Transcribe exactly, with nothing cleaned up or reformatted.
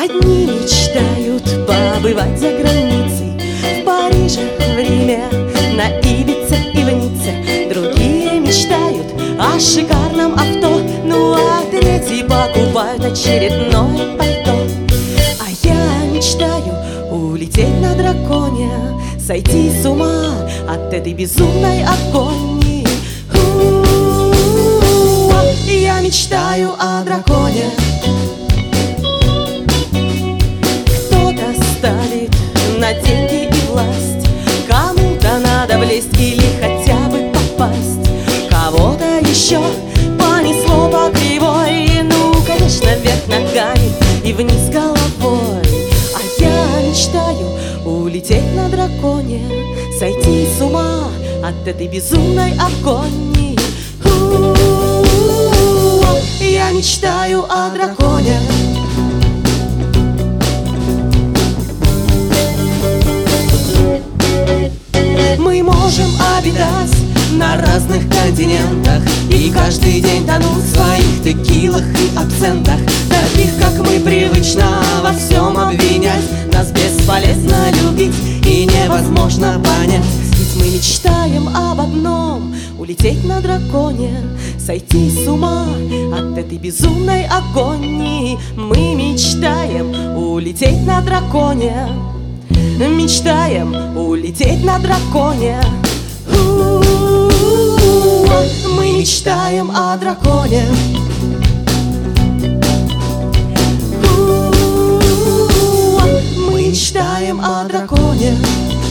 Одни мечтают побывать за границей, в Париже, в Риме, на Ибице и в Ницце. Другие мечтают о шикарном авто, ну а третьи покупают очередное пальто. А я мечтаю улететь на драконе, сойти с ума от этой безумной агонии. У-у-у-у, я мечтаю о драконе. На деньги и власть кому-то надо влезть или хотя бы попасть. Кого-то еще понесло по кривой, ну, конечно, вверх ногами и вниз головой. А я мечтаю улететь на драконе, сойти с ума от этой безумной агонии. У-у-у-у, я мечтаю о драконе. Мы можем обитать на разных континентах и каждый день тонуть в своих текилах и абсентах. Таких, как мы, привычно во всем обвинять. Нас бесполезно любить и невозможно понять. Ведь мы мечтаем об одном — улететь на драконе, сойти с ума от этой безумной агонии. Мы мечтаем улететь на драконе, мечтаем улететь на драконе. У-у-у-у, мы мечтаем о драконе. У-у-у-у, мы мечтаем о драконе.